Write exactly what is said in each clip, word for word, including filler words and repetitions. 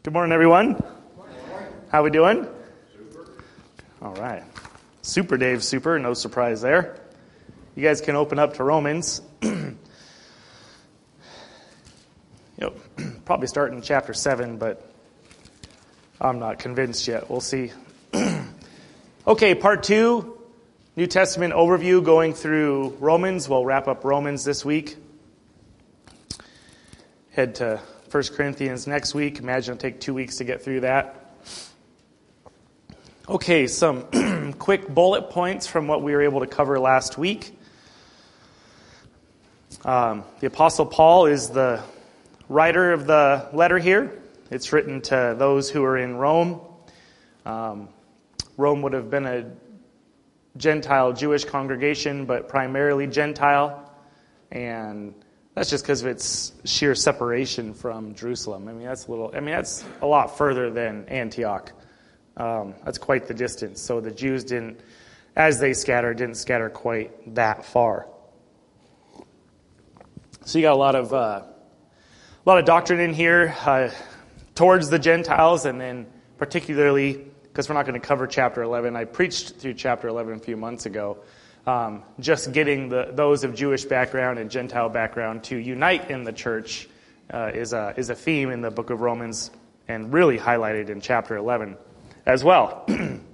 Good morning, everyone. How we doing? Super. All right. Super Dave, super. No surprise there. You guys can open up to Romans. you know, probably start in chapter seven, but I'm not convinced yet. We'll see. Okay, part two, New Testament overview, going through Romans. We'll wrap up Romans this week. Head to First Corinthians next week. Imagine it'll take two weeks to get through that. Okay, some quick bullet points from what we were able to cover last week. Um, the Apostle Paul is the writer of the letter here. It's written to those who are in Rome. Um, Rome would have been a Gentile Jewish congregation, but primarily Gentile. And that's just because of its sheer separation from Jerusalem. I mean, that's a little. I mean, that's a lot further than Antioch. Um, that's quite the distance. So the Jews didn't, as they scattered, didn't scatter quite that far. So you got a lot of uh, a lot of doctrine in here uh, towards the Gentiles, and then particularly because we're not going to cover chapter eleven. I preached through chapter eleven a few months ago. Um, just getting the, those of Jewish background and Gentile background to unite in the church uh, is a is a theme in the book of Romans, and really highlighted in chapter eleven as well.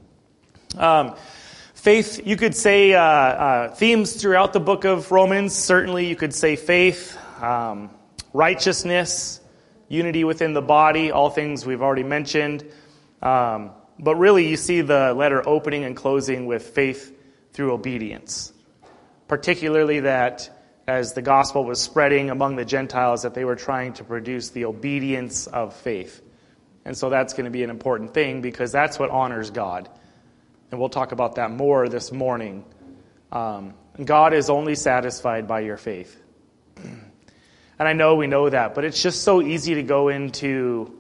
um, faith, you could say uh, uh, themes throughout the book of Romans. Certainly, you could say faith, um, righteousness, unity within the body, all things we've already mentioned. Um, but really, you see the letter opening and closing with faith through obedience, particularly that as the gospel was spreading among the Gentiles, that they were trying to produce the obedience of faith. And so that's going to be an important thing, because that's what honors God. And we'll talk about that more this morning. Um, God is only satisfied by your faith. And I know we know that, but it's just so easy to go into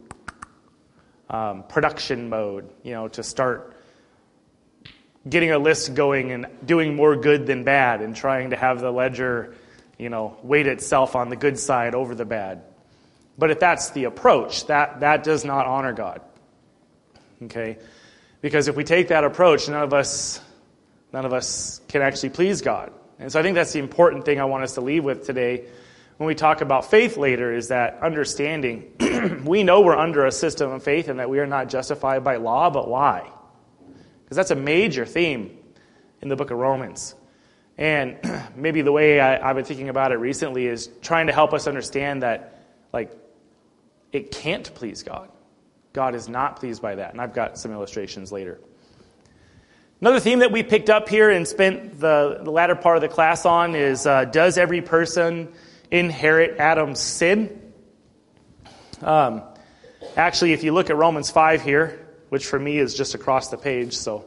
um, production mode, you know, to start getting a list going and doing more good than bad, and trying to have the ledger, you know, weight itself on the good side over the bad. But if that's the approach, that, that does not honor God. Okay? Because if we take that approach, none of us none of us can actually please God. And so I think that's the important thing I want us to leave with today when we talk about faith later, is that understanding. We know we're under a system of faith and that we are not justified by law, but why? Because that's a major theme in the book of Romans. And maybe the way I, I've been thinking about it recently is trying to help us understand that, like, it can't please God. God is not pleased by that. And I've got some illustrations later. Another theme that we picked up here and spent the, the latter part of the class on is, uh, does every person inherit Adam's sin? Um, actually, if you look at Romans five here, which for me is just across the page, so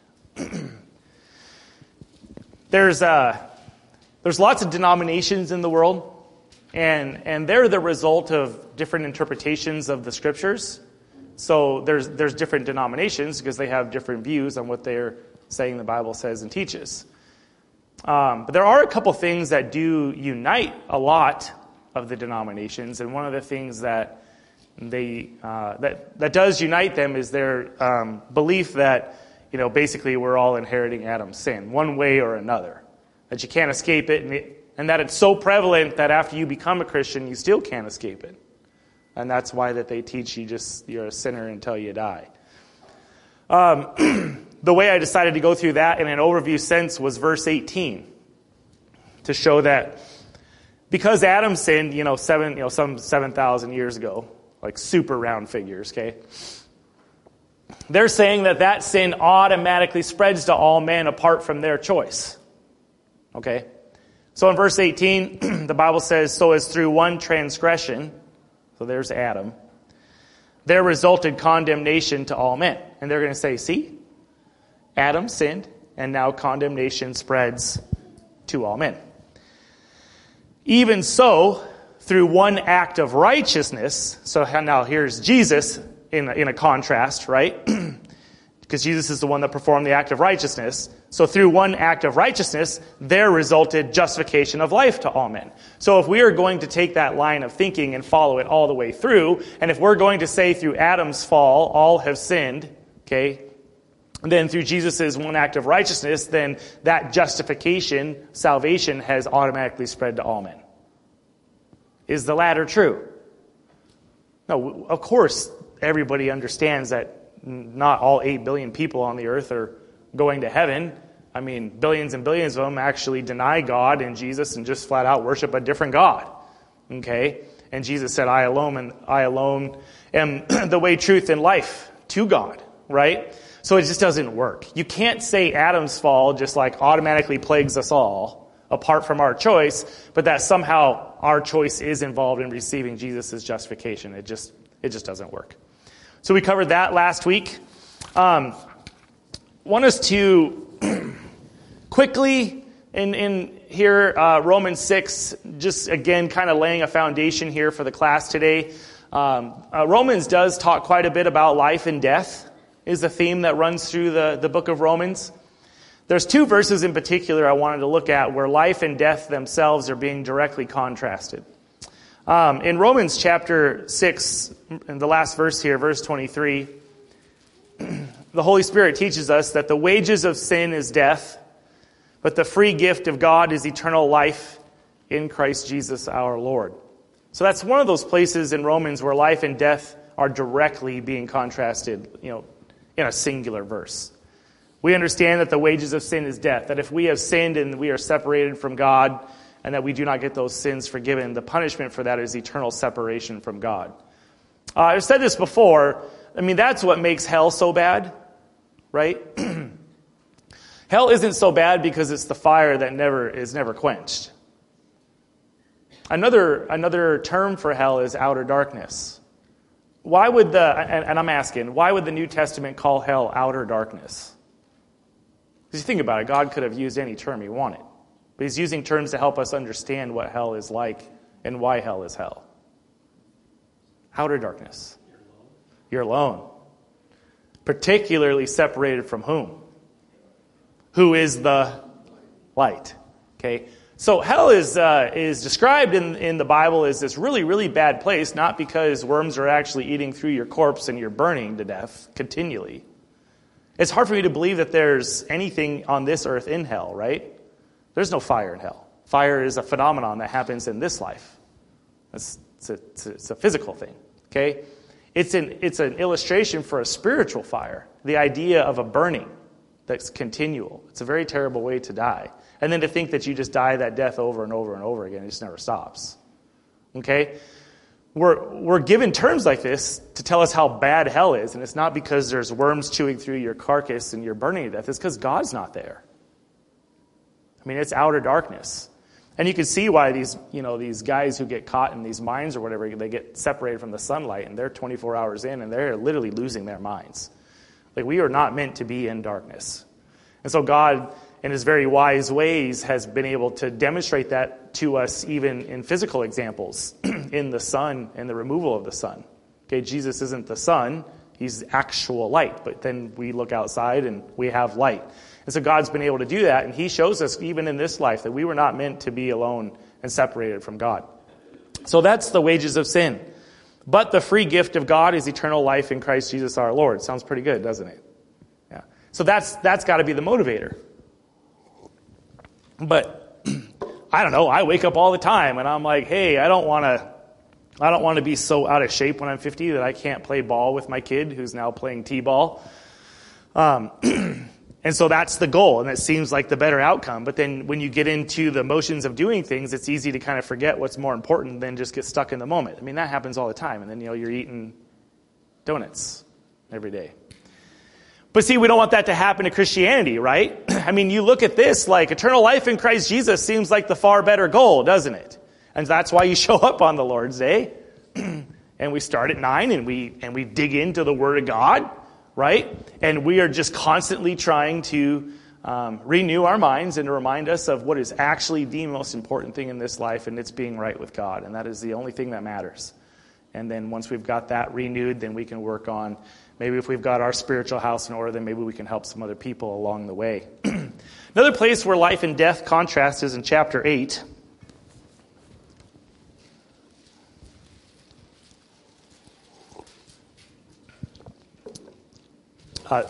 there's uh, there's lots of denominations in the world, and and they're the result of different interpretations of the scriptures. So there's there's different denominations because they have different views on what they're saying the Bible says and teaches. Um, but there are a couple things that do unite a lot of the denominations, and one of the things that They uh, that that does unite them is their um, belief that, you know, basically we're all inheriting Adam's sin one way or another, that you can't escape it, and, it, and that it's so prevalent that after you become a Christian, you still can't escape it, and that's why that they teach you just you're a sinner until you die. Um, the way I decided to go through that in an overview sense was verse eighteen, to show that because Adam sinned, you know, seven you know some seven thousand years ago. Like super round figures, okay? They're saying that that sin automatically spreads to all men apart from their choice, okay? So in verse eighteen, the Bible says, so as through one transgression, so there's Adam, there resulted condemnation to all men. And they're going to say, see, Adam sinned, and now condemnation spreads to all men. Even so, through one act of righteousness, so now here's Jesus in a, in a contrast, right? because Jesus is the one that performed the act of righteousness. So through one act of righteousness, there resulted justification of life to all men. So if we are going to take that line of thinking and follow it all the way through, and if we're going to say through Adam's fall, all have sinned, okay, then through Jesus' one act of righteousness, then that justification, salvation, has automatically spread to all men. Is the latter true? No, of course, everybody understands that not all eight billion people on the earth are going to heaven. I mean, billions and billions of them actually deny God and Jesus and just flat out worship a different God. Okay? And Jesus said, I alone, and I alone am the way, truth, and life to God. Right? So it just doesn't work. You can't say Adam's fall just like automatically plagues us all apart from our choice, but that somehow our choice is involved in receiving Jesus' justification. It just, it just doesn't work. So we covered that last week. Um, want us to quickly, in, in here, uh, Romans six, just again kind of laying a foundation here for the class today. Um, uh, Romans does talk quite a bit about life and death, is a theme that runs through the, the book of Romans. There's two verses in particular I wanted to look at where life and death themselves are being directly contrasted. Um, in Romans chapter six, in the last verse here, verse twenty-three, the Holy Spirit teaches us that the wages of sin is death, but the free gift of God is eternal life in Christ Jesus our Lord. So that's one of those places in Romans where life and death are directly being contrasted, you know, in a singular verse. We understand that the wages of sin is death, that if we have sinned and we are separated from God, and that we do not get those sins forgiven, the punishment for that is eternal separation from God. Uh, I've said this before. I mean, that's what makes hell so bad, right? Hell isn't so bad because it's the fire that never is never quenched. Another another term for hell is outer darkness. Why would the, and, and I'm asking, why would the New Testament call hell outer darkness? Because you think about it, God could have used any term he wanted. But he's using terms to help us understand what hell is like and why hell is hell. Outer darkness. You're alone. Particularly separated from whom? Who is the light. Okay? So hell is uh, is described in, in the Bible as this really, really bad place, not because worms are actually eating through your corpse and you're burning to death continually. It's hard for me to believe that there's anything on this earth in hell, right? There's no fire in hell. Fire is a phenomenon that happens in this life. It's, it's, a, it's, a, it's a physical thing, okay? It's an, it's an illustration for a spiritual fire, the idea of a burning that's continual. It's a very terrible way to die. And then to think that you just die that death over and over and over again, it just never stops, okay? We're, we're given terms like this to tell us how bad hell is, and it's not because there's worms chewing through your carcass and you're burning to death. It's because God's not there. I mean, it's outer darkness. And you can see why these, you know, these guys who get caught in these mines or whatever, they get separated from the sunlight and they're twenty-four hours in and they're literally losing their minds. Like, we are not meant to be in darkness. And so God, in his very wise ways, has been able to demonstrate that to us even in physical examples, in the sun and the removal of the sun. Okay, Jesus isn't the sun, he's actual light. But then we look outside and we have light. And so God's been able to do that, and he shows us even in this life that we were not meant to be alone and separated from God. So that's the wages of sin. But the free gift of God is eternal life in Christ Jesus our Lord. Sounds pretty good, doesn't it? Yeah. So that's that's got to be the motivator. But I don't know, I wake up all the time and I'm like, hey, I don't want to I don't want to be so out of shape when I'm fifty that I can't play ball with my kid who's now playing t-ball. Um And so that's the goal, and it seems like the better outcome. But then when you get into the motions of doing things, it's easy to kind of forget what's more important than just get stuck in the moment. I mean, that happens all the time. And then, you know, you're eating donuts every day. But see, we don't want that to happen to Christianity, right? I mean, you look at this, like eternal life in Christ Jesus seems like the far better goal, doesn't it? And that's why you show up on the Lord's Day. And we start at nine and we and we dig into the Word of God. Right? And we are just constantly trying to um, renew our minds and to remind us of what is actually the most important thing in this life, and it's being right with God. And that is the only thing that matters. And then once we've got that renewed, then we can work on, maybe if we've got our spiritual house in order, then maybe we can help some other people along the way. Another place where life and death contrast is in chapter eight. Uh,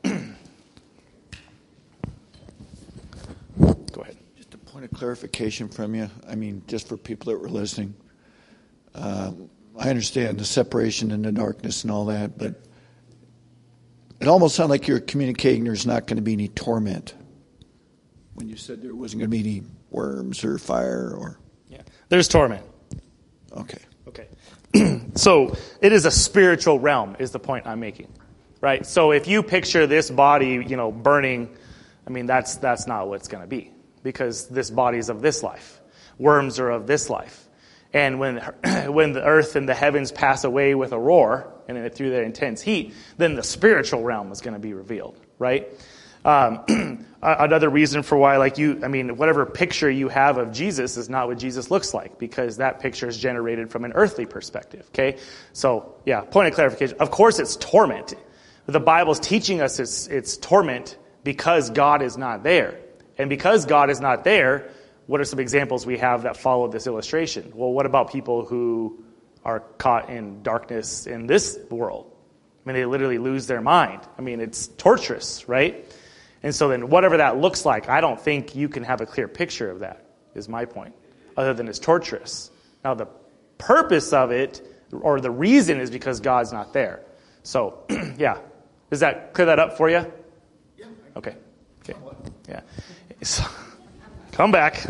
go ahead. Just a point of clarification from you. I mean, just for people that were listening. Um, I understand the separation and the darkness and all that, but it almost sounded like you're communicating there's not going to be any torment when you said there wasn't going to be any worms or fire or... Yeah, there's torment. Okay. Okay. So it is a spiritual realm is the point I'm making, right? So if you picture this body, you know, burning, I mean, that's that's not what it's going to be, because this body is of this life. Worms are of this life. And when when the earth and the heavens pass away with a roar, and through their intense heat, then the spiritual realm is going to be revealed, right? Um, another reason for why, like you, I mean, whatever picture you have of Jesus is not what Jesus looks like, because that picture is generated from an earthly perspective, okay? So, yeah, point of clarification. Of course it's torment. The Bible's teaching us it's, it's torment because God is not there. And because God is not there, what are some examples we have that follow this illustration? Well, what about people who are caught in darkness in this world? I mean, they literally lose their mind. I mean, it's torturous, right? And so then whatever that looks like, I don't think you can have a clear picture of that, is my point, other than it's torturous. Now, the purpose of it, or the reason, is because God's not there. So, yeah. Does that clear that up for you? Yeah. Okay. Okay. Yeah. So, come back.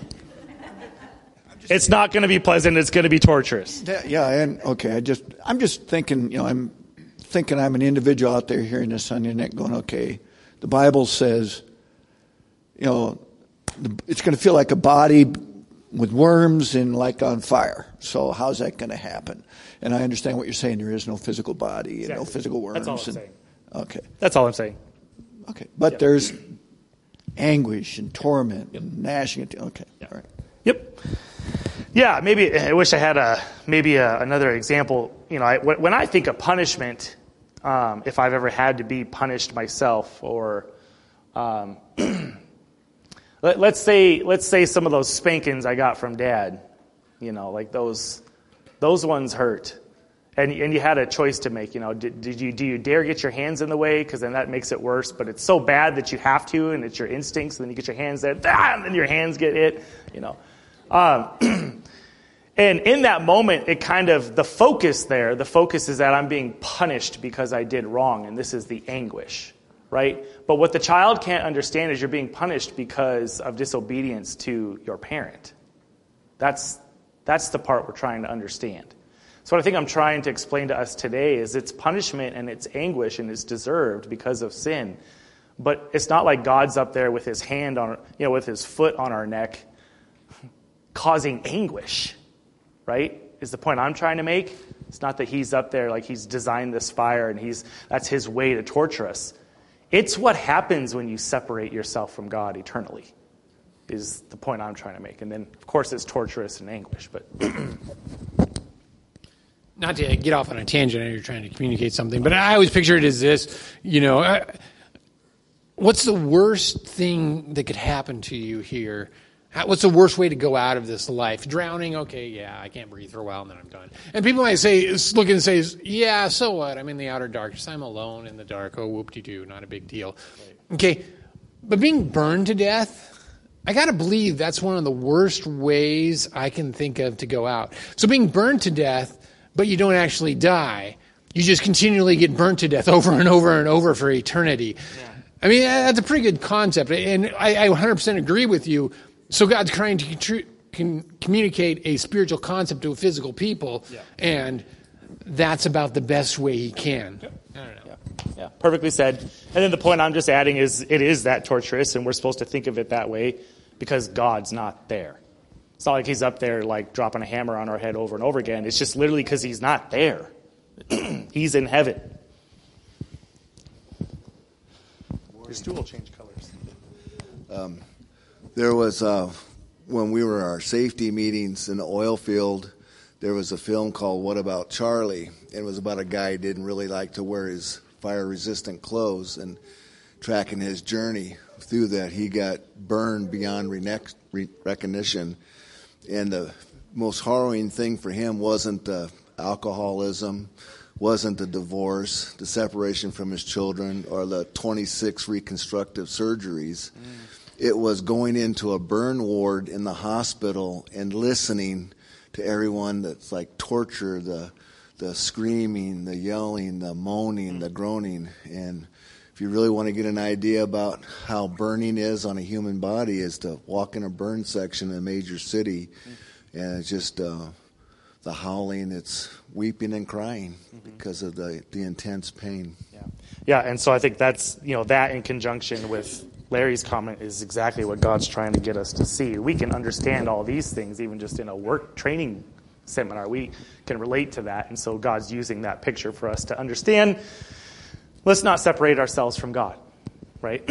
It's not going to be pleasant. It's going to be torturous. Yeah, yeah, and okay. I just, I'm just thinking. You know, I'm thinking I'm an individual out there hearing this on the internet, going, okay, the Bible says, you know, it's going to feel like a body with worms and like on fire. So how's that going to happen? And I understand what you're saying. There is no physical body and Exactly. no physical worms. That's all I'm and, saying. Okay. That's all I'm saying. Okay, but Yep. there's anguish and torment and gnashing of teeth. Okay, Yep. all right. Yep. Yeah, maybe I wish I had a maybe a, another example. You know, I, when I think of punishment, um, if I've ever had to be punished myself, or um, let, let's say let's say some of those spankings I got from Dad, you know, like those those ones hurt, and and you had a choice to make. You know, did, did you do you dare get your hands in the way, because then that makes it worse. But it's so bad that you have to, and it's your instincts. And then you get your hands there, ah, and then your hands get hit. You know. Um, and in that moment, it kind of, the focus there, the focus is that I'm being punished because I did wrong, and this is the anguish, right? But what the child can't understand is you're being punished because of disobedience to your parent. That's, that's the part we're trying to understand. So what I think I'm trying to explain to us today is it's punishment and it's anguish and it's deserved because of sin. But it's not like God's up there with his hand on, you know, with his foot on our neck, causing anguish, right? Is the point I'm trying to make. It's not that he's up there like he's designed this fire and he's that's his way to torture us. It's what happens when you separate yourself from God eternally, is the point I'm trying to make. And then, of course, it's torturous and anguish. But not to get off on a tangent, I know you're trying to communicate something, but I always picture it as this, you know, I, what's the worst thing that could happen to you here? How, what's the worst way to go out of this life? Drowning? Okay, yeah, I can't breathe for a while and then I'm done. And people might say, look and say, yeah, so what? I'm in the outer darkness. I'm alone in the dark. Oh, whoop-de-doo, not a big deal. Okay, but being burned to death, I got to believe that's one of the worst ways I can think of to go out. So being burned to death, but you don't actually die. You just continually get burnt to death over and over and over for eternity. Yeah. I mean, that's a pretty good concept. And I, I one hundred percent agree with you. So God's trying to contri- can communicate a spiritual concept to a physical people, yeah. And that's about the best way he can. Yep. I don't know. Yeah. yeah, perfectly said. And then the point I'm just adding is it is that torturous, and we're supposed to think of it that way because God's not there. It's not like he's up there like dropping a hammer on our head over and over again. It's just literally because he's not there. He's in heaven. Your stool will change colors. Um, There was, uh, when we were at our safety meetings in the oil field, there was a film called What About Charlie? It was about a guy who didn't really like to wear his fire-resistant clothes, and tracking his journey through that, he got burned beyond re- recognition. And the most harrowing thing for him wasn't the alcoholism, wasn't the divorce, the separation from his children, or the twenty-six reconstructive surgeries. Mm. It was going into a burn ward in the hospital and listening to everyone that's like torture, the the screaming, the yelling, the moaning, mm. the groaning. And if you really want to get an idea about how burning is on a human body, is to walk in a burn section in a major city, mm. and it's just uh, the howling, it's weeping and crying mm-hmm. because of the, the intense pain. Yeah, yeah, and so I think that's, you know, that in conjunction with Larry's comment is exactly what God's trying to get us to see. We can understand all these things even just in a work training seminar. We can relate to that, and so God's using that picture for us to understand. Let's not separate ourselves from God, right?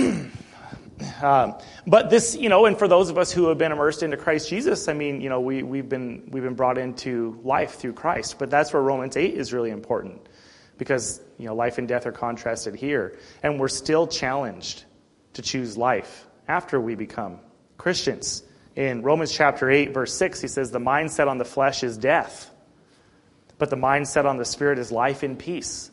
um, but this, you know, and for those of us who have been immersed into Christ Jesus, I mean, you know, we we've been we've been brought into life through Christ. But that's where Romans eight is really important, because, you know, life and death are contrasted here, and we're still challenged to choose life after we become Christians. In Romans chapter eight, verse six, he says, "The mind set on the flesh is death, but the mind set on the Spirit is life and peace."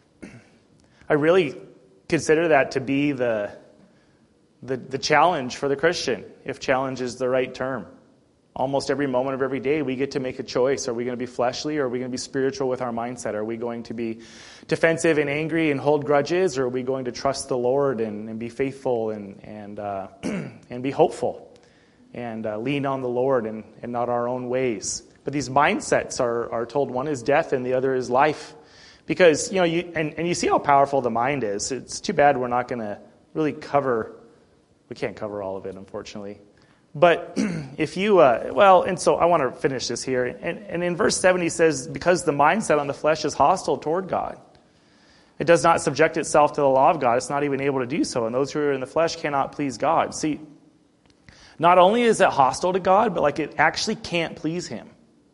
I really consider that to be the, the the challenge for the Christian, if challenge is the right term. Almost every moment of every day, we get to make a choice. Are we going to be fleshly, or are we going to be spiritual with our mindset? Are we going to be defensive and angry and hold grudges, or are we going to trust the Lord and, and be faithful and and uh, and be hopeful and uh, lean on the Lord and, and not our own ways? But these mindsets are are told one is death and the other is life. Because, you know, you and, and you see how powerful the mind is. It's too bad we're not going to really cover, we can't cover all of it, unfortunately. But if you, uh, well, and so I want to finish this here. And, and in verse seven, he says, because the mindset on the flesh is hostile toward God. It does not subject itself to the law of God. It's not even able to do so. And those who are in the flesh cannot please God. See, not only is it hostile to God, but like it actually can't please him.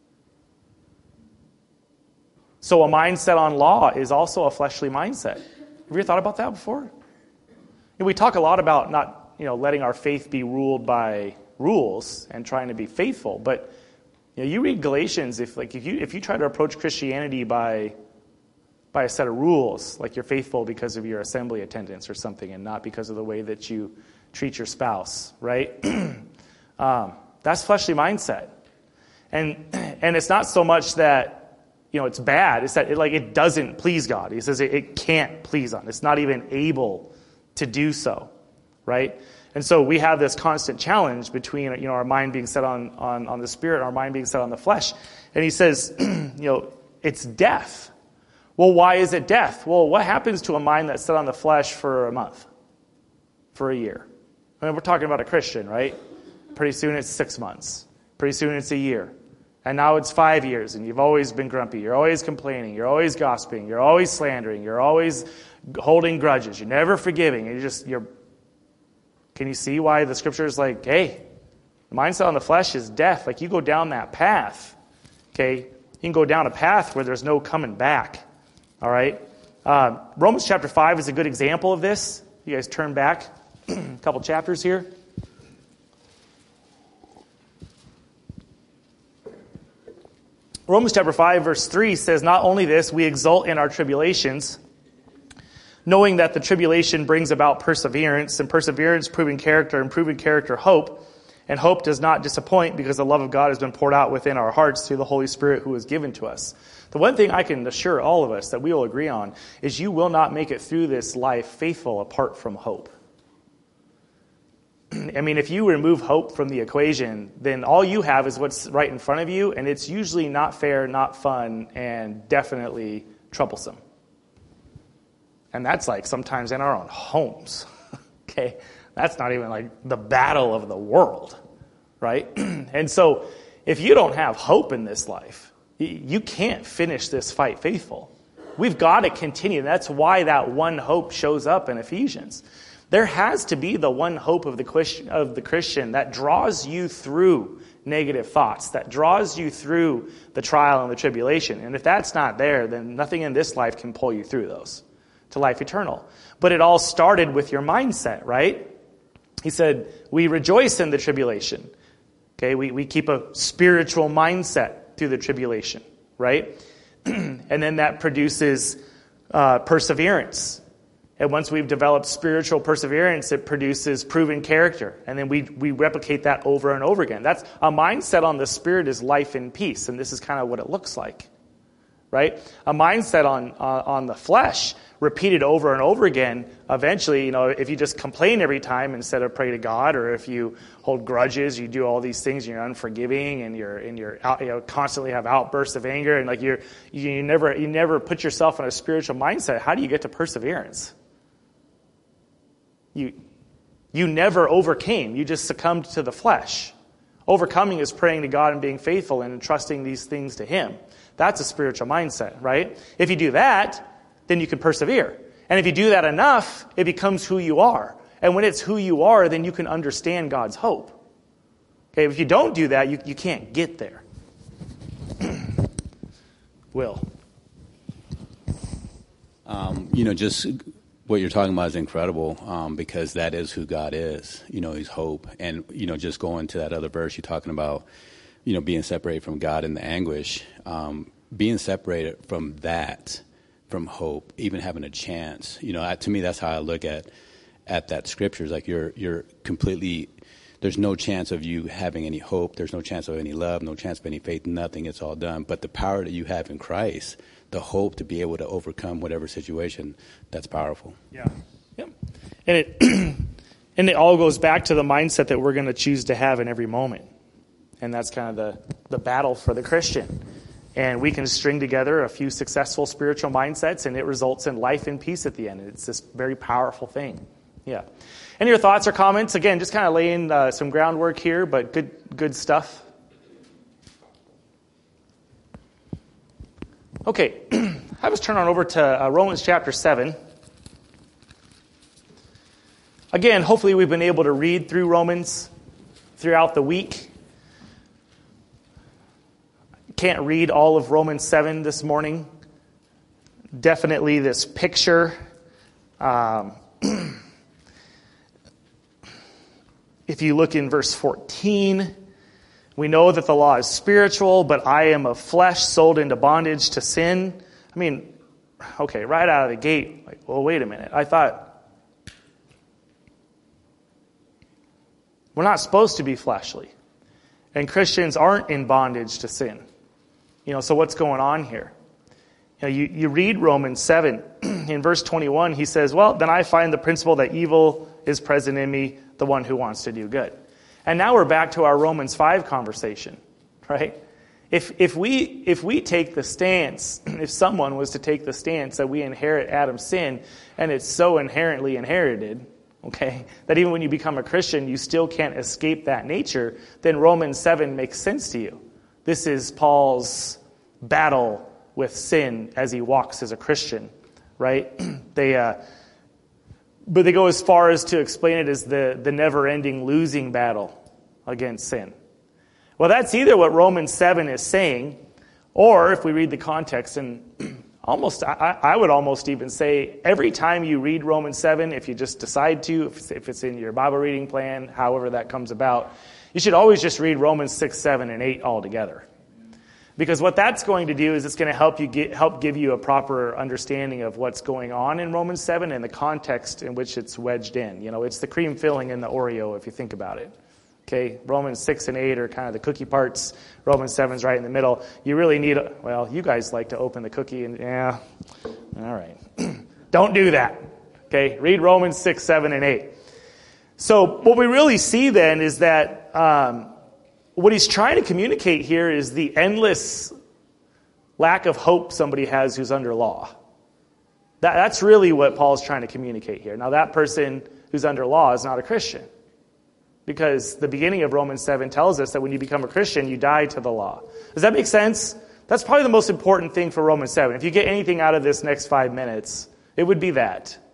So a mindset on law is also a fleshly mindset. Have you ever thought about that before? You know, we talk a lot about not, you know, letting our faith be ruled by rules and trying to be faithful. But, you know, you read Galatians, if like if you if you try to approach Christianity by by a set of rules, like you're faithful because of your assembly attendance or something, and not because of the way that you treat your spouse, right? um, that's fleshly mindset, and and it's not so much that, you know, it's bad. It's that it, like it doesn't please God. He says it, it can't please God. It's not even able to do so, right? And so we have this constant challenge between, you know, our mind being set on on on the Spirit, our mind being set on the flesh. And he says, you know, it's death. Well, why is it death? Well, what happens to a mind that's set on the flesh for a month, for a year? I mean, we're talking about a Christian, right? Pretty soon it's six months. Pretty soon it's a year. And now it's five years, and you've always been grumpy. You're always complaining. You're always gossiping. You're always slandering. You're always holding grudges. You're never forgiving. You just you're. Can you see why the scripture is like, hey, the mindset on the flesh is death. Like you go down that path, okay? You can go down a path where there's no coming back. All right. Uh, Romans chapter five is a good example of this. You guys turn back a couple chapters here. Romans chapter five, verse three says, not only this, we exult in our tribulations, knowing that the tribulation brings about perseverance, and perseverance proving character, and proving character hope. And hope does not disappoint, because the love of God has been poured out within our hearts through the Holy Spirit who is given to us. The one thing I can assure all of us that we will agree on is you will not make it through this life faithful apart from hope. I mean, if you remove hope from the equation, then all you have is what's right in front of you, and it's usually not fair, not fun, and definitely troublesome. And that's like sometimes in our own homes, okay? That's not even like the battle of the world, right? And so if you don't have hope in this life, you can't finish this fight faithful. We've got to continue. That's why that one hope shows up in Ephesians. There has to be the one hope of the Christian, of the Christian that draws you through negative thoughts, that draws you through the trial and the tribulation. And if that's not there, then nothing in this life can pull you through those to life eternal. But it all started with your mindset, right? He said, we rejoice in the tribulation. Okay, we, we keep a spiritual mindset through the tribulation, right? And then that produces uh, perseverance. And once we've developed spiritual perseverance, it produces proven character. And then we we replicate that over and over again. That's a mindset on the Spirit is life and peace. And this is kind of what it looks like, right? A mindset on uh, on the flesh, repeated over and over again, eventually, you know, if you just complain every time instead of pray to God, or if you hold grudges, you do all these things, and you're unforgiving, and you're and you're out, you know, constantly have outbursts of anger, and like you're you, you never you never put yourself in a spiritual mindset. How do you get to perseverance? You, you never overcame. You just succumbed to the flesh. Overcoming is praying to God and being faithful and entrusting these things to Him. That's a spiritual mindset, right? If you do that, then you can persevere. And if you do that enough, it becomes who you are. And when it's who you are, then you can understand God's hope. Okay, if you don't do that, you, you can't get there. Will. Um, you know, just... What you're talking about is incredible um, because that is who God is. You know, He's hope. And, you know, just going to that other verse, you're talking about, you know, being separated from God in the anguish. Um, being separated from that, from hope, even having a chance. You know, I, to me, that's how I look at at that scripture. It's like you're you're completely, there's no chance of you having any hope. There's no chance of any love, no chance of any faith, nothing. It's all done. But the power that you have in Christ, the hope to be able to overcome whatever situation, that's powerful. Yeah. Yep. And it and it all goes back to the mindset that we're going to choose to have in every moment. And that's kind of the, the battle for the Christian. And we can string together a few successful spiritual mindsets, and it results in life and peace at the end. It's this very powerful thing. Yeah. Any your thoughts or comments? Again, just kind of laying uh, some groundwork here, but good good stuff. Okay, have us turn on over to uh, Romans chapter seven. Again, hopefully we've been able to read through Romans throughout the week. Can't read all of Romans seven this morning. Definitely this picture. Um, if you look in verse fourteen... We know that the law is spiritual, but I am of flesh, sold into bondage to sin. I mean, okay, right out of the gate, like, well, wait a minute. I thought we're not supposed to be fleshly. And Christians aren't in bondage to sin. You know, so what's going on here? You know, you, you read Romans seven. In verse twenty-one, he says, well, then I find the principle that evil is present in me, the one who wants to do good. And now we're back to our Romans five conversation, right? If if we if we take the stance, if someone was to take the stance that we inherit Adam's sin, and it's so inherently inherited, okay, that even when you become a Christian, you still can't escape that nature, then Romans seven makes sense to you. This is Paul's battle with sin as he walks as a Christian, right? They uh, But they go as far as to explain it as the, the never-ending losing battle against sin. Well, that's either what Romans seven is saying, or if we read the context, and almost, I, I would almost even say every time you read Romans seven, if you just decide to, if, if it's in your Bible reading plan, however that comes about, you should always just read Romans six, seven, and eight all together. Because what that's going to do is it's going to help you get, help give you a proper understanding of what's going on in Romans seven and the context in which it's wedged in. You know, it's the cream filling in the Oreo if you think about it. Okay, Romans six and eight are kind of the cookie parts. Romans seven's right in the middle. You really need, a, well, you guys like to open the cookie and, yeah, all right. Don't do that. Okay, read Romans six, seven, and eight. So what we really see then is that um, what he's trying to communicate here is the endless lack of hope somebody has who's under law. That, that's really what Paul's trying to communicate here. Now, that person who's under law is not a Christian, because the beginning of Romans seven tells us that when you become a Christian, you die to the law. Does that make sense? That's probably the most important thing for Romans seven. If you get anything out of this next five minutes, it would be that.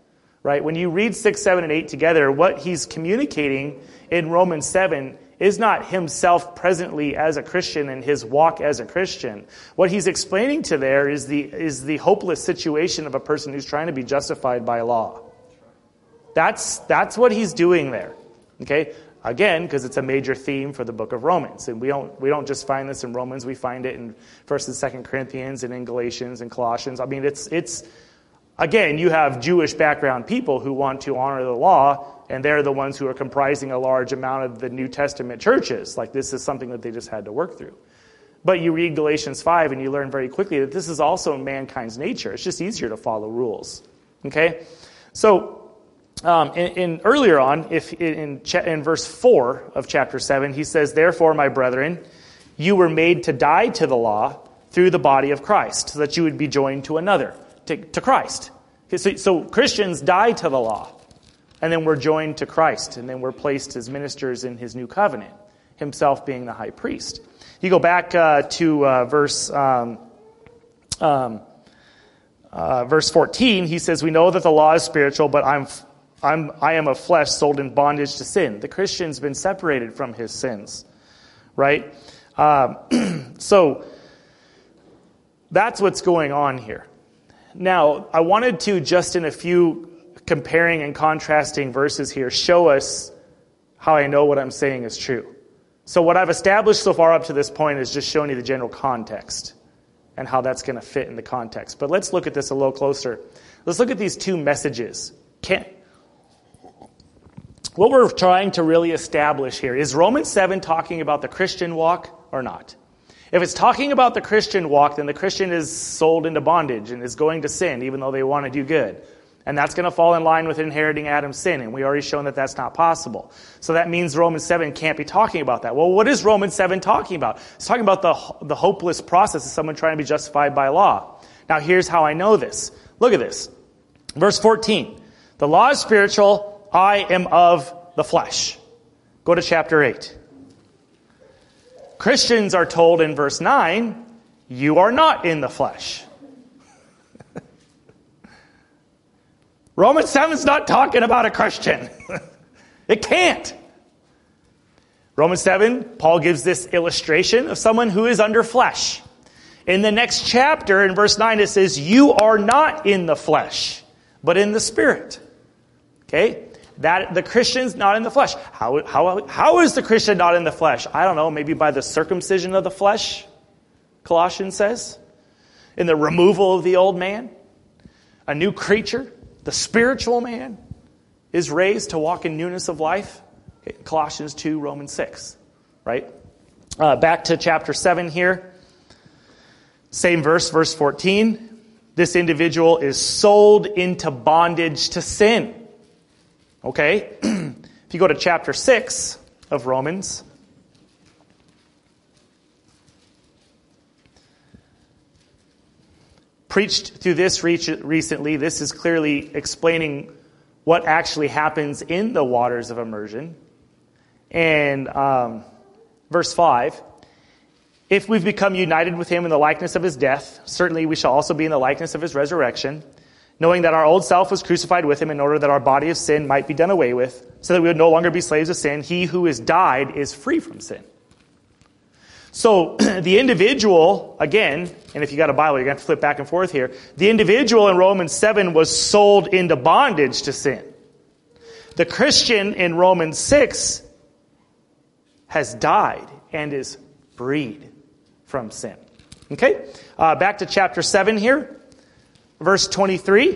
right? When you read six, seven, and eight together, what he's communicating in Romans seven is not himself presently as a Christian and his walk as a Christian. What he's explaining to there is the is the hopeless situation of a person who's trying to be justified by law. That's that's what he's doing there. Okay? Again, because it's a major theme for the book of Romans. And we don't we don't just find this in Romans, we find it in First and Second Corinthians and in Galatians and Colossians. I mean, it's it's again, you have Jewish background people who want to honor the law, and they're the ones who are comprising a large amount of the New Testament churches. Like, this is something that they just had to work through. But you read Galatians five and you learn very quickly that this is also mankind's nature. It's just easier to follow rules. Okay? So, um, in, in earlier on, if in, in, in verse four of chapter seven, he says, "Therefore, my brethren, you were made to die to the law through the body of Christ, so that you would be joined to another." To, to Christ. Okay, so, so Christians die to the law, and then we're joined to Christ, and then we're placed as ministers in his new covenant, himself being the high priest. You go back uh, to uh, verse um, um, uh, verse fourteen. He says, "We know that the law is spiritual, but I'm I'm I am of flesh, sold in bondage to sin." The Christian's been separated from his sins, right? Um, so that's what's going on here. Now, I wanted to, just in a few comparing and contrasting verses here, show us how I know what I'm saying is true. So what I've established so far up to this point is just showing you the general context and how that's going to fit in the context. But let's look at this a little closer. Let's look at these two messages. Can, what we're trying to really establish here, is Romans seven talking about the Christian walk or not? If it's talking about the Christian walk, then the Christian is sold into bondage and is going to sin, even though they want to do good. And that's going to fall in line with inheriting Adam's sin, and we already shown that that's not possible. So that means Romans seven can't be talking about that. Well, what is Romans seven talking about? It's talking about the, the hopeless process of someone trying to be justified by law. Now, here's how I know this. Look at this. Verse fourteen. "The law is spiritual, I am of the flesh." Go to chapter eight. Christians are told in verse nine, "You are not in the flesh." Romans seven is not talking about a Christian. It can't. Romans seven, Paul gives this illustration of someone who is under flesh. In the next chapter, in verse nine, it says, "You are not in the flesh, but in the Spirit." Okay? That the Christian's not in the flesh. How, how, how is the Christian not in the flesh? I don't know, maybe by the circumcision of the flesh, Colossians says. In the removal of the old man. A new creature, the spiritual man, is raised to walk in newness of life. Okay, Colossians two, Romans six. Right? Uh, back to chapter seven here. Same verse, verse fourteen. This individual is sold into bondage to sin. Okay, if you go to chapter six of Romans, preached through this recently, this is clearly explaining what actually happens in the waters of immersion. And um, verse five, "If we've become united with him in the likeness of his death, certainly we shall also be in the likeness of his resurrection, knowing that our old self was crucified with him in order that our body of sin might be done away with, so that we would no longer be slaves of sin. He who is died is free from sin." So the individual, again, and if you got a Bible, you're going to have to flip back and forth here. The individual in Romans seven was sold into bondage to sin. The Christian in Romans six has died and is freed from sin. Okay? Uh, back to chapter seven here. Verse twenty-three,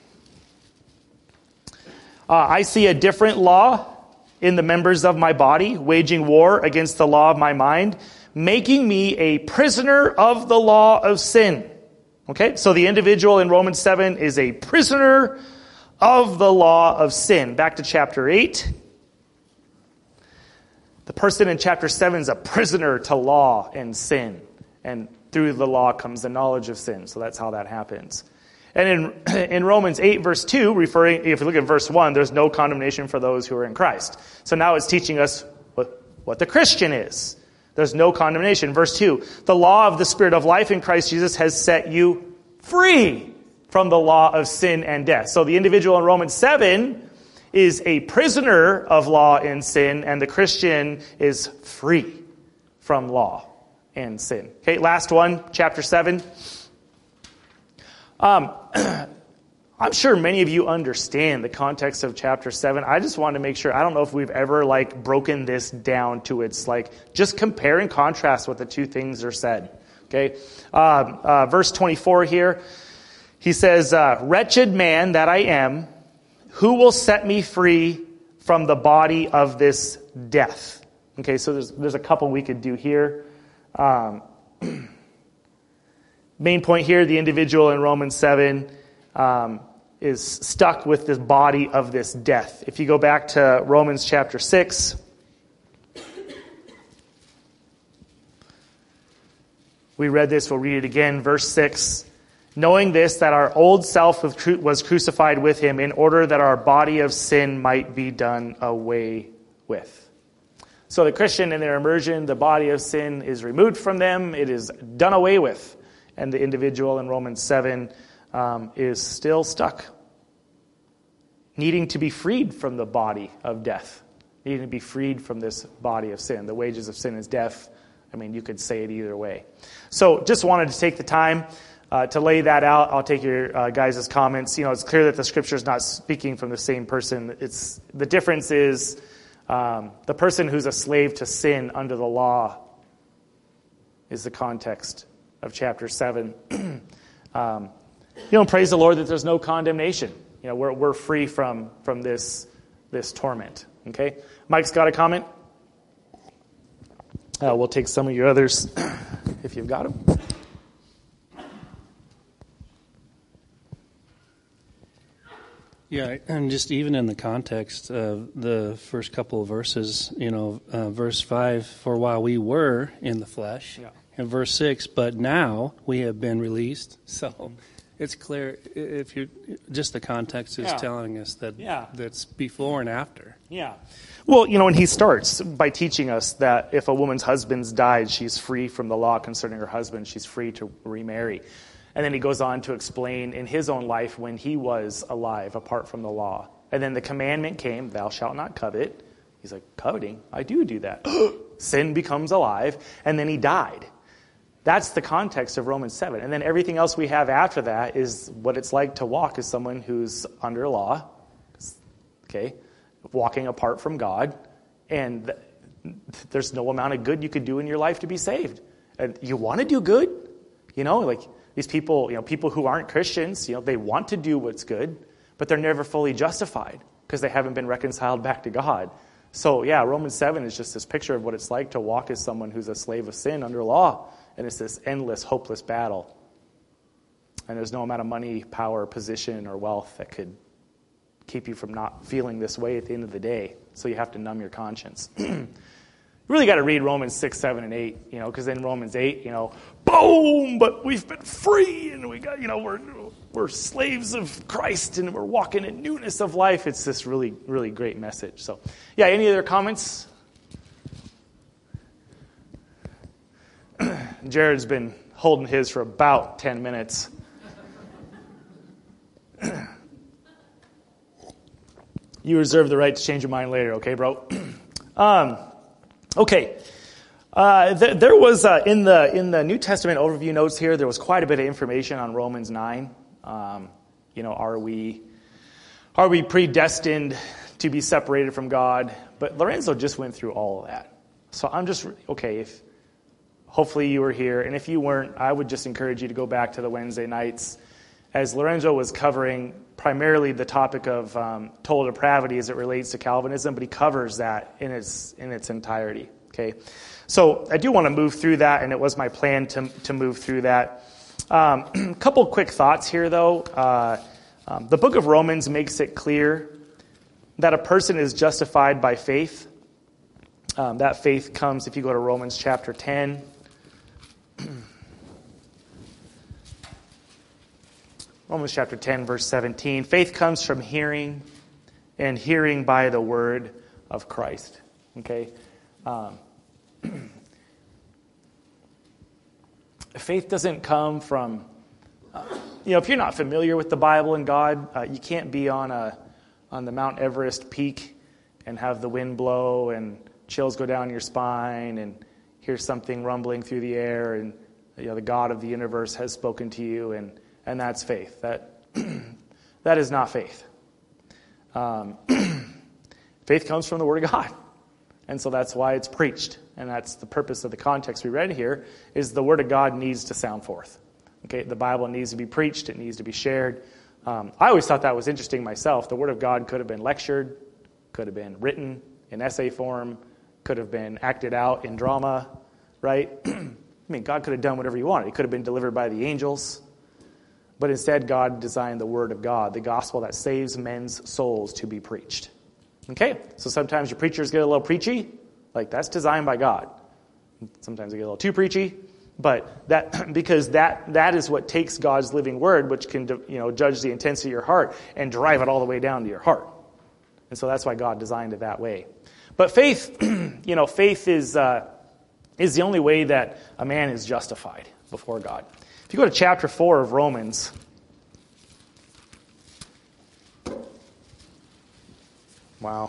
uh, "I see a different law in the members of my body, waging war against the law of my mind, making me a prisoner of the law of sin." Okay, so the individual in Romans seven is a prisoner of the law of sin. Back to chapter eight. The person in chapter seven is a prisoner to law and sin. And through the law comes the knowledge of sin. So that's how that happens. And in in Romans eight, verse two, referring, if you look at verse one, there's no condemnation for those who are in Christ. So now it's teaching us what, what the Christian is. There's no condemnation. Verse two, "The law of the Spirit of life in Christ Jesus has set you free from the law of sin and death. So the individual in Romans seven is a prisoner of law and sin, and the Christian is free from law and sin. Okay, last one, chapter seven. Um, I'm sure many of you understand the context of chapter seven. I just want to make sure, I don't know if we've ever like broken this down to its like, just compare and contrast what the two things are said. Okay, um, uh, verse twenty-four here, he says, uh, wretched man that I am, who will set me free from the body of this death? Okay, so there's there's a couple we could do here. Um, main point here, the individual in Romans seven um, is stuck with this body of this death. If you go back to Romans chapter six, we read this, we'll read it again, verse six. Knowing this, that our old self was crucified with him in order that our body of sin might be done away with. So the Christian in their immersion, the body of sin is removed from them. It is done away with. And the individual in Romans seven um, is still stuck, needing to be freed from the body of death, needing to be freed from this body of sin. The wages of sin is death. I mean, you could say it either way. So just wanted to take the time Uh, to lay that out. I'll take your uh, guys' comments. You know, it's clear that the scripture is not speaking from the same person. It's the difference is um, the person who's a slave to sin under the law is the context of chapter seven. um, you know, praise the Lord that there's no condemnation. You know, we're we're free from from this this torment. Okay, Mike's got a comment. Uh, we'll take some of your others if you've got them. Yeah, and just even in the context of the first couple of verses, you know, uh, verse five, for while we were in the flesh, yeah. And verse six, but now we have been released. So it's clear if you just the context is yeah. telling us that yeah. that's before and after. Yeah. Well, you know, and he starts by teaching us that if a woman's husband's died, she's free from the law concerning her husband. She's free to remarry. And then he goes on to explain in his own life when he was alive, apart from the law. And then the commandment came, thou shalt not covet. He's like, coveting? I do do that. Sin becomes alive. And then he died. That's the context of Romans seven. And then everything else we have after that is what it's like to walk as someone who's under law. Okay? Walking apart from God. And th- there's no amount of good you could do in your life to be saved. And you want to do good? You know, like... These people, you know, people who aren't Christians, you know, they want to do what's good, but they're never fully justified because they haven't been reconciled back to God. So, yeah, Romans seven is just this picture of what it's like to walk as someone who's a slave of sin under law. And it's this endless, hopeless battle. And there's no amount of money, power, position, or wealth that could keep you from not feeling this way at the end of the day. So you have to numb your conscience. You really got to read Romans six, seven, and eight, you know, because in Romans eight, you know, boom, but we've been free, and we got, you know, we're we're slaves of Christ, and we're walking in newness of life. It's this really, really great message. So, yeah, any other comments? Jared's been holding his for about ten minutes. You reserve the right to change your mind later, okay, bro? um... Okay, uh, th- there was uh, in the in the New Testament overview notes here. There was quite a bit of information on Romans nine. Um, you know, are we are we predestined to be separated from God? But Lorenzo just went through all of that. So I'm just okay. If hopefully you were here, and if you weren't, I would just encourage you to go back to the Wednesday nights, as Lorenzo was covering primarily the topic of um, total depravity as it relates to Calvinism, but he covers that in its in its entirety. Okay, so I do want to move through that, and it was my plan to to move through that. Um, a couple quick thoughts here, though. Uh, um, the book of Romans makes it clear that a person is justified by faith. Um, that faith comes if you go to Romans chapter ten. Romans chapter ten, verse seventeen. Faith comes from hearing, and hearing by the word of Christ. Okay? Um, faith doesn't come from uh, you know, if you're not familiar with the Bible and God, uh, you can't be on a on the Mount Everest peak and have the wind blow and chills go down your spine and hear something rumbling through the air, and you know the God of the universe has spoken to you, and and that's faith. That that is not faith. Um, faith comes from the Word of God, and so that's why it's preached, and that's the purpose of the context we read here. Is the Word of God needs to sound forth. Okay, the Bible needs to be preached. It needs to be shared. Um, I always thought that was interesting myself. The Word of God could have been lectured, could have been written in essay form, could have been acted out in drama, right? I mean, God could have done whatever he wanted. It could have been delivered by the angels. But instead, God designed the Word of God, the gospel that saves men's souls, to be preached. Okay? So sometimes your preachers get a little preachy. Like, that's designed by God. Sometimes they get a little too preachy. But that, because that that is what takes God's living Word, which can, you know, judge the intensity of your heart and drive it all the way down to your heart. And so that's why God designed it that way. But faith, you know, faith is uh, is the only way that a man is justified before God. If you go to chapter four of Romans, wow.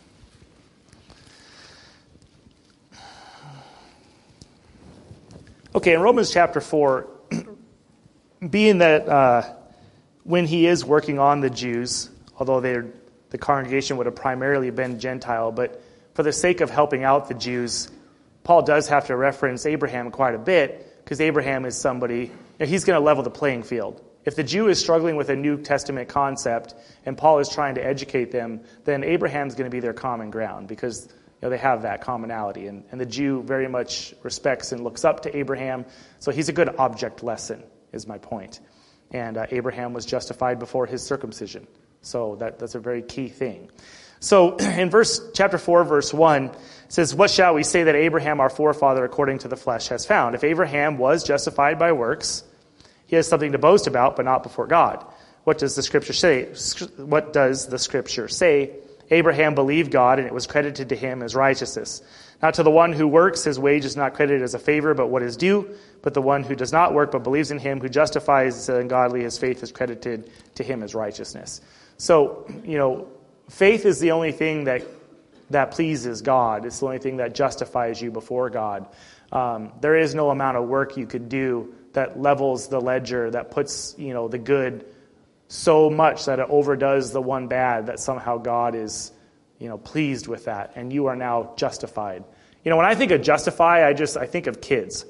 Okay, in Romans chapter four, being that uh, when he is working on the Jews, although they're, the congregation would have primarily been Gentile, but for the sake of helping out the Jews, Paul does have to reference Abraham quite a bit, because Abraham is somebody, you know, he's going to level the playing field. If the Jew is struggling with a New Testament concept and Paul is trying to educate them, then Abraham's going to be their common ground, because you know, they have that commonality. And, and the Jew very much respects and looks up to Abraham, so he's a good object lesson, is my point. And uh, Abraham was justified before his circumcision. So that, that's a very key thing. So in verse chapter four, verse one, it says, "What shall we say that Abraham, our forefather, according to the flesh, has found? If Abraham was justified by works, he has something to boast about, but not before God. What does the Scripture say? What does the Scripture say? Abraham believed God, and it was credited to him as righteousness. Not to the one who works, his wage is not credited as a favor, but what is due. But the one who does not work, but believes in him who justifies the ungodly, his faith is credited to him as righteousness." So, you know, faith is the only thing that that pleases God. It's the only thing that justifies you before God. Um, there is no amount of work you could do that levels the ledger, that puts, you know, the good so much that it overdoes the one bad, that somehow God is, you know, pleased with that, and you are now justified. You know, when I think of justify, I just I think of kids.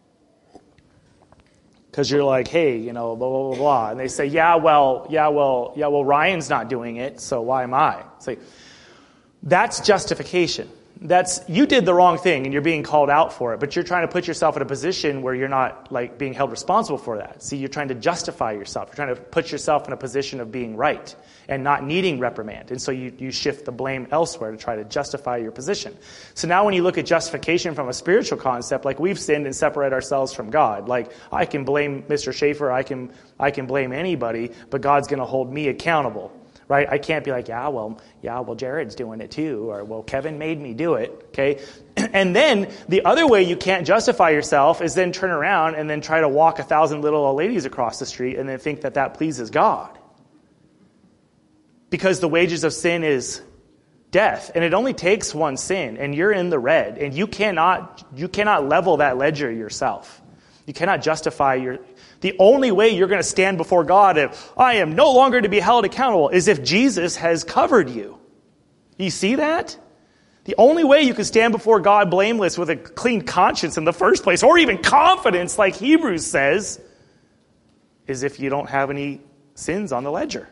Because you're like, hey, you know, blah, blah, blah, blah. And they say, yeah, well, yeah, well, yeah, well, Ryan's not doing it, so why am I? It's like, that's justification. That's, you did the wrong thing and you're being called out for it, but you're trying to put yourself in a position where you're not like being held responsible for that. See, you're trying to justify yourself. You're trying to put yourself in a position of being right and not needing reprimand. And so you, you shift the blame elsewhere to try to justify your position. So now when you look at justification from a spiritual concept, like we've sinned and separate ourselves from God. Like I can blame Mister Schaefer, I can I can blame anybody, but God's going to hold me accountable. Right? I can't be like, yeah, well, yeah, well, Jared's doing it too, or well, Kevin made me do it. Okay, and then the other way you can't justify yourself is then turn around and then try to walk a thousand little old ladies across the street and then think that that pleases God, because the wages of sin is death, and it only takes one sin, and you're in the red, and you cannot you cannot level that ledger yourself. You cannot justify your. The only way you're going to stand before God if I am no longer to be held accountable is if Jesus has covered you. You see that? The only way you can stand before God blameless with a clean conscience in the first place, or even confidence like Hebrews says, is if you don't have any sins on the ledger.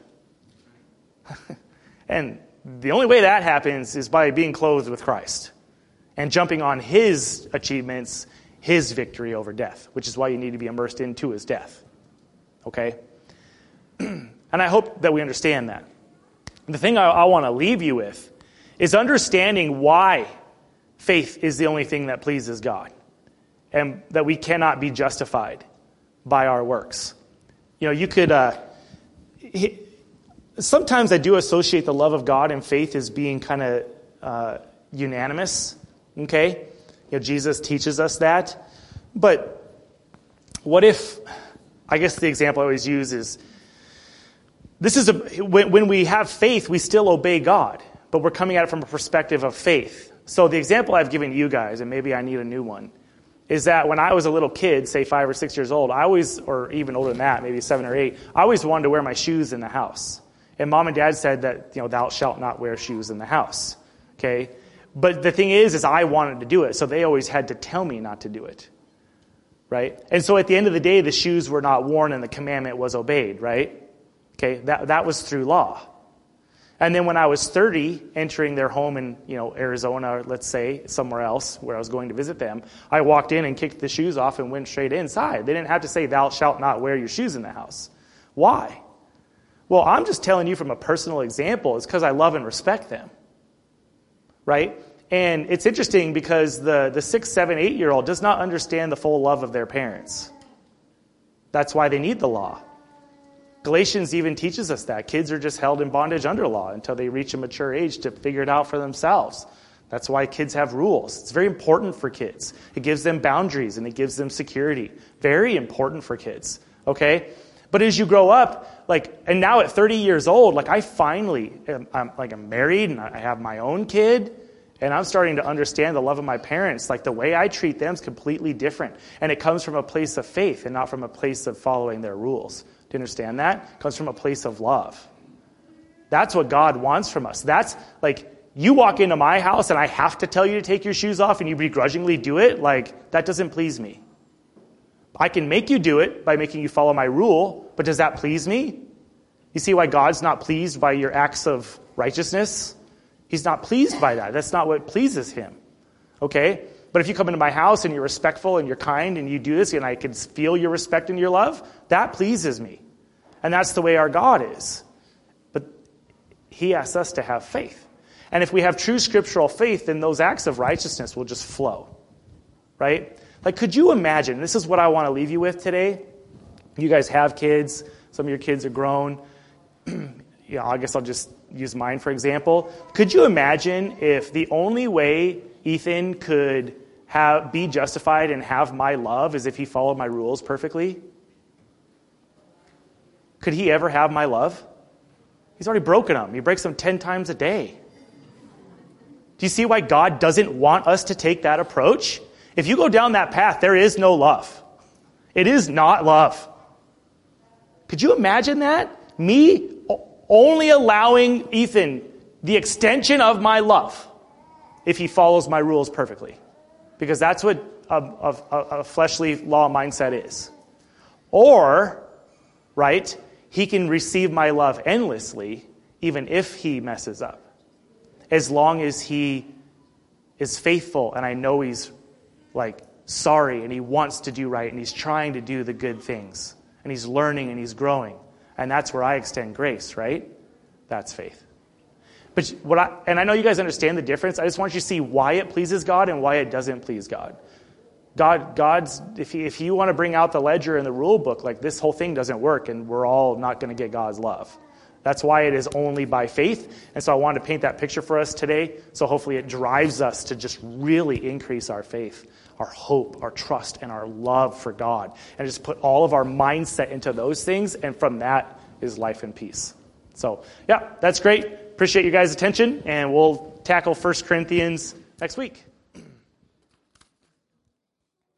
And the only way that happens is by being clothed with Christ and jumping on his achievements, his victory over death, which is why you need to be immersed into his death. Okay? And I hope that we understand that. The thing I, I want to leave you with is understanding why faith is the only thing that pleases God, and that we cannot be justified by our works. You know, you could... Uh, he, sometimes I do associate the love of God and faith as being kind of uh, unanimous. Okay? You know, Jesus teaches us that. But what if I guess the example I always use is, this is a when, when we have faith, we still obey God, but we're coming at it from a perspective of faith. So the example I've given you guys, and maybe I need a new one, is that when I was a little kid, say five or six years old, I always, or even older than that, maybe seven or eight, I always wanted to wear my shoes in the house. And mom and dad said that, you know, thou shalt not wear shoes in the house. Okay? But the thing is, is I wanted to do it, so they always had to tell me not to do it. Right? And so at the end of the day, the shoes were not worn and the commandment was obeyed, right? Okay? That that was through law. And then when I was thirty, entering their home in, you know, Arizona, let's say, somewhere else where I was going to visit them, I walked in and kicked the shoes off and went straight inside. They didn't have to say, thou shalt not wear your shoes in the house. Why? Well, I'm just telling you from a personal example. It's because I love and respect them. Right? And it's interesting because the, the six, seven, eight-year-old does not understand the full love of their parents. That's why they need the law. Galatians even teaches us that. Kids are just held in bondage under law until they reach a mature age to figure it out for themselves. That's why kids have rules. It's very important for kids. It gives them boundaries and it gives them security. Very important for kids. Okay? But as you grow up, like, and now at thirty years old, like I finally, am, I'm like I'm married and I have my own kid, and I'm starting to understand the love of my parents. Like the way I treat them is completely different. And it comes from a place of faith and not from a place of following their rules. Do you understand that? It comes from a place of love. That's what God wants from us. That's like, you walk into my house and I have to tell you to take your shoes off and you begrudgingly do it. Like, that doesn't please me. I can make you do it by making you follow my rule, but does that please me? You see why God's not pleased by your acts of righteousness? He's not pleased by that. That's not what pleases him. Okay? But if you come into my house and you're respectful and you're kind and you do this and I can feel your respect and your love, that pleases me. And that's the way our God is. But he asks us to have faith. And if we have true scriptural faith, then those acts of righteousness will just flow. Right? Like, could you imagine, this is what I want to leave you with today. You guys have kids. Some of your kids are grown. You know, I guess I'll just use mine for example. Could you imagine if the only way Ethan could have be justified and have my love is if he followed my rules perfectly? Could he ever have my love? He's already broken them. He breaks them ten times a day. Do you see why God doesn't want us to take that approach? If you go down that path, there is no love. It is not love. Could you imagine that? Me only allowing Ethan the extension of my love if he follows my rules perfectly. Because that's what a, a, a fleshly law mindset is. Or, right, he can receive my love endlessly even if he messes up. As long as he is faithful and I know he's like sorry and he wants to do right and he's trying to do the good things and he's learning and he's growing. And that's where I extend grace, right? That's faith. But what I, and I know you guys understand the difference. I just want you to see why it pleases God and why it doesn't please God. God, God's, if he, if you want to bring out the ledger and the rule book, like this whole thing doesn't work and we're all not going to get God's love. That's why it is only by faith. And so I wanted to paint that picture for us today. So hopefully it drives us to just really increase our faith, our hope, our trust, and our love for God. And just put all of our mindset into those things. And from that is life and peace. So, yeah, that's great. Appreciate you guys' attention. And we'll tackle First Corinthians next week.